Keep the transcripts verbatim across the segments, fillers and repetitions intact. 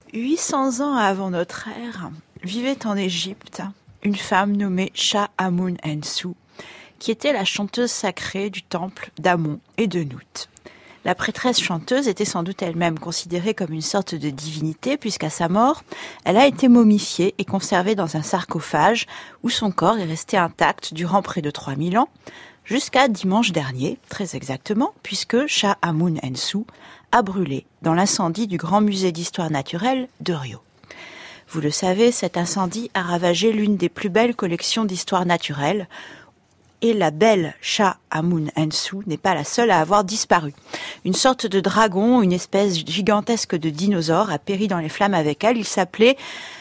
huit cents ans avant notre ère, vivait en Égypte une femme nommée Sha-Amun-Ensu, qui était la chanteuse sacrée du temple d'Amon et de Nout. La prêtresse chanteuse était sans doute elle-même considérée comme une sorte de divinité, puisqu'à sa mort, elle a été momifiée et conservée dans un sarcophage où son corps est resté intact durant près de trois mille ans, jusqu'à dimanche dernier, très exactement, puisque Sha-Amun-Ensu a brûlé dans l'incendie du Grand Musée d'Histoire naturelle de Rio. Vous le savez, cet incendie a ravagé l'une des plus belles collections d'histoire naturelle, et la belle Sha-Amun-Ensu n'est pas la seule à avoir disparu. Une sorte de dragon, une espèce gigantesque de dinosaure, a péri dans les flammes avec elle. Il s'appelait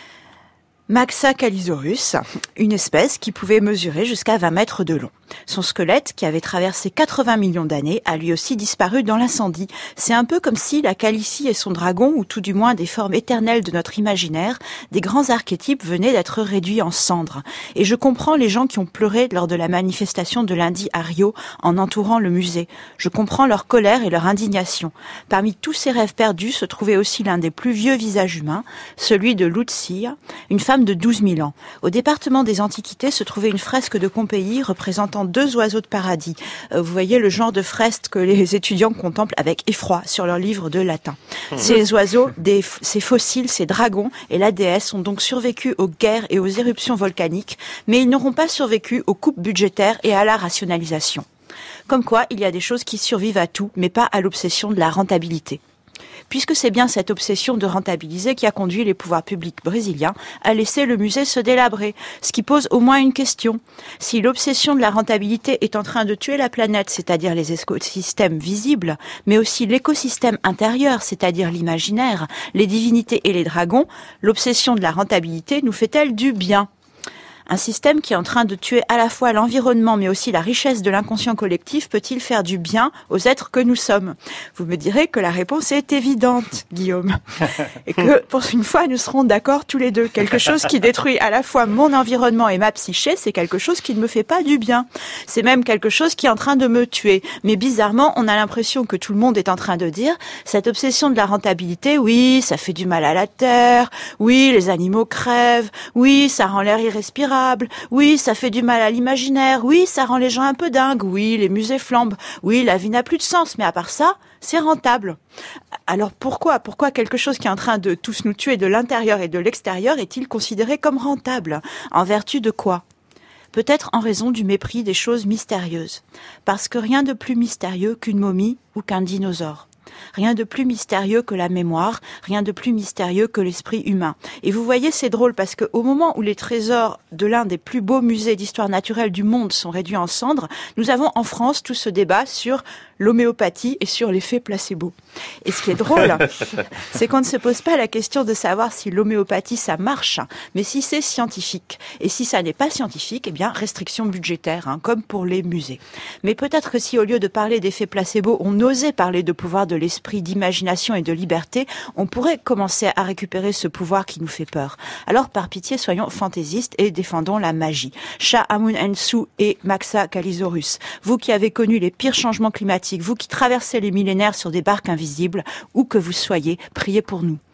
Maxacalisaurus, une espèce qui pouvait mesurer jusqu'à vingt mètres de long. Son squelette, qui avait traversé quatre-vingts millions d'années, a lui aussi disparu dans l'incendie. C'est un peu comme si la Calicie et son dragon, ou tout du moins des formes éternelles de notre imaginaire, des grands archétypes venaient d'être réduits en cendres. Et je comprends les gens qui ont pleuré lors de la manifestation de lundi à Rio en entourant le musée. Je comprends leur colère et leur indignation. Parmi tous ces rêves perdus se trouvait aussi l'un des plus vieux visages humains, celui de Lutzia, une femme de douze mille ans. Au département des Antiquités se trouvait une fresque de Pompéi représentant deux oiseaux de paradis. Euh, vous voyez le genre de fresque que les étudiants contemplent avec effroi sur leurs livres de latin. Ces oiseaux, des, ces fossiles, ces dragons et la déesse ont donc survécu aux guerres et aux éruptions volcaniques, mais ils n'auront pas survécu aux coupes budgétaires et à la rationalisation. Comme quoi, il y a des choses qui survivent à tout, mais pas à l'obsession de la rentabilité. Puisque c'est bien cette obsession de rentabiliser qui a conduit les pouvoirs publics brésiliens à laisser le musée se délabrer. Ce qui pose au moins une question. Si l'obsession de la rentabilité est en train de tuer la planète, c'est-à-dire les écosystèmes visibles, mais aussi l'écosystème intérieur, c'est-à-dire l'imaginaire, les divinités et les dragons, l'obsession de la rentabilité nous fait-elle du bien ? Un système qui est en train de tuer à la fois l'environnement mais aussi la richesse de l'inconscient collectif peut-il faire du bien aux êtres que nous sommes ? Vous me direz que la réponse est évidente, Guillaume. Et que, pour une fois, nous serons d'accord tous les deux. Quelque chose qui détruit à la fois mon environnement et ma psyché, c'est quelque chose qui ne me fait pas du bien. C'est même quelque chose qui est en train de me tuer. Mais bizarrement, on a l'impression que tout le monde est en train de dire cette obsession de la rentabilité, oui, ça fait du mal à la terre, oui, les animaux crèvent, oui, ça rend l'air irrespirable, oui, ça fait du mal à l'imaginaire, oui, ça rend les gens un peu dingues, oui, les musées flambent, oui, la vie n'a plus de sens, mais à part ça, c'est rentable. Alors pourquoi, pourquoi quelque chose qui est en train de tous nous tuer de l'intérieur et de l'extérieur est-il considéré comme rentable ? En vertu de quoi ? Peut-être en raison du mépris des choses mystérieuses. Parce que rien de plus mystérieux qu'une momie ou qu'un dinosaure. Rien de plus mystérieux que la mémoire, rien de plus mystérieux que l'esprit humain. Et vous voyez, c'est drôle parce qu'au moment où les trésors de l'un des plus beaux musées d'histoire naturelle du monde sont réduits en cendres, nous avons en France tout ce débat sur l'homéopathie et sur l'effet placebo. Et ce qui est drôle, c'est qu'on ne se pose pas la question de savoir si l'homéopathie ça marche, mais si c'est scientifique. Et si ça n'est pas scientifique, eh bien restriction budgétaire, hein, comme pour les musées. Mais peut-être que si au lieu de parler d'effet placebo, on osait parler de pouvoir de l'esprit, d'imagination et de liberté, on pourrait commencer à récupérer ce pouvoir qui nous fait peur. Alors par pitié, soyons fantaisistes et défendons la magie. Sha-Amun-Ensu et Maxacalisaurus, vous qui avez connu les pires changements climatiques, vous qui traversez les millénaires sur des barques invisibles, où que vous soyez, priez pour nous.